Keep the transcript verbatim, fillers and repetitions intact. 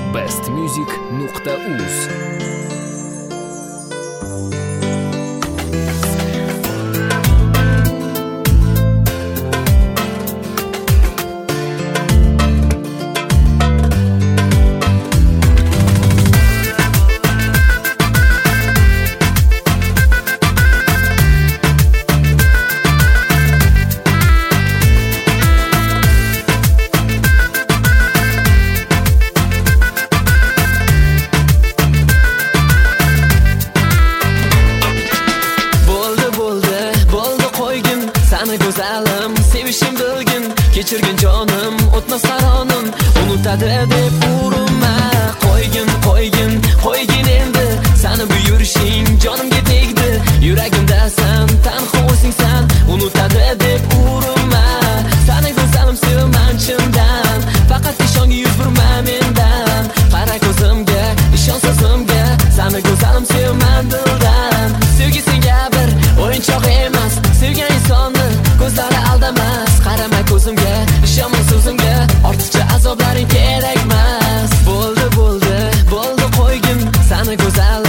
best music nuqta uz. Go'zalim, sevishim bilgin, kechirgin jonim, o'tmas qaronim, unutadi deb urinma, qo'ygin, qo'ygin, qo'ygin endi, sani bu yurishing jonimga tegdi, yuragimdasan, tanho o'zingsan, unutadi deb urinma, sani go'zalim sevaman chindan, faqat ishonga yuz burma mendan, qara ko'zimga, ishon so'zimga, sani go'zalim sevaman dildan, sevgi senga bir o'yinchoq emas, sevgan insonni ko'zlari aldamas, qarama ko'zimga, ishonma so'zimga, ortiqcha azoblaring kerakmas. Bo'ldi, bo'ldi, bo'ldi qo'ygin, sani go'zal